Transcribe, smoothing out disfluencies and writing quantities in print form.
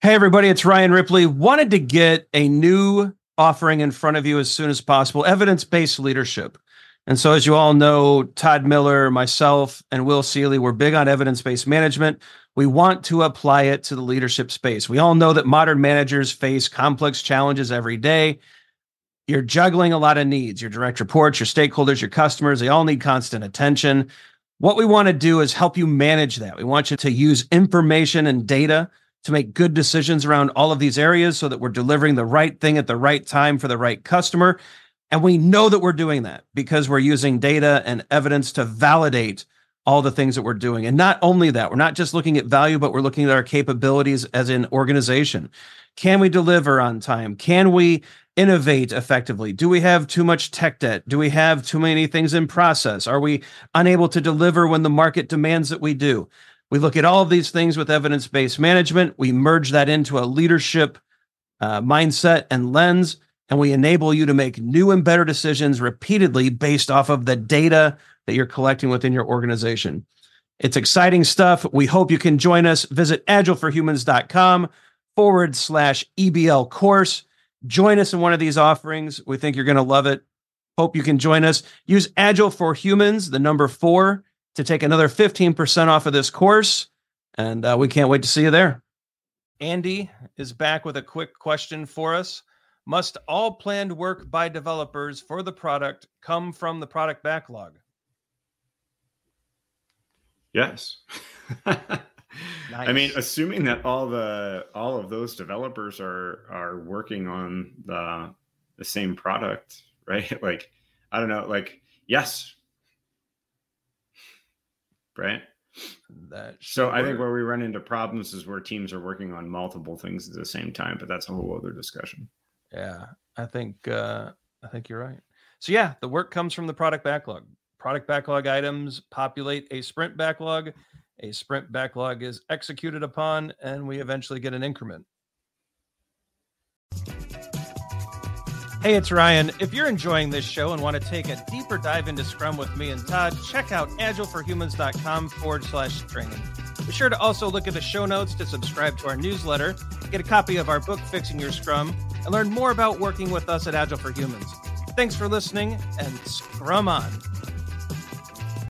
Hey, everybody, it's Ryan Ripley. Wanted to get a new offering in front of you as soon as possible, evidence-based leadership. And so, as you all know, Todd Miller, myself, and Will Seeley, we're big on evidence-based management. We want to apply it to the leadership space. We all know that modern managers face complex challenges every day. You're juggling a lot of needs, your direct reports, your stakeholders, your customers, they all need constant attention. What we want to do is help you manage that. We want you to use information and data to make good decisions around all of these areas so that we're delivering the right thing at the right time for the right customer. And we know that we're doing that because we're using data and evidence to validate all the things that we're doing. And not only that, we're not just looking at value, but we're looking at our capabilities as an organization. Can we deliver on time? Can we innovate effectively? Do we have too much tech debt? Do we have too many things in process? Are we unable to deliver when the market demands that we do? We look at all of these things with evidence-based management. We merge that into a leadership mindset and lens, and we enable you to make new and better decisions repeatedly based off of the data that you're collecting within your organization. It's exciting stuff. We hope you can join us. Visit agileforhumans.com/EBL course. Join us in one of these offerings. We think you're going to love it. Hope you can join us. Use Agile for Humans, the number 4, to take another 15% off of this course. And we can't wait to see you there. Andy is back with a quick question for us. Must all planned work by developers for the product come from the product backlog? Yes. Nice. I mean, assuming that all of those developers are working on the same product, right? Like, I don't know, like, yes. Right. So I think where we run into problems is where teams are working on multiple things at the same time, but that's a whole other discussion. Yeah, I think you're right. So yeah, the work comes from the product backlog. Product backlog items populate a sprint backlog. A sprint backlog is executed upon, and we eventually get an increment. Hey, it's Ryan. If you're enjoying this show and want to take a deeper dive into Scrum with me and Todd, check out agileforhumans.com/training. Be sure to also look at the show notes to subscribe to our newsletter, get a copy of our book, Fixing Your Scrum, and learn more about working with us at Agile for Humans. Thanks for listening, and Scrum on.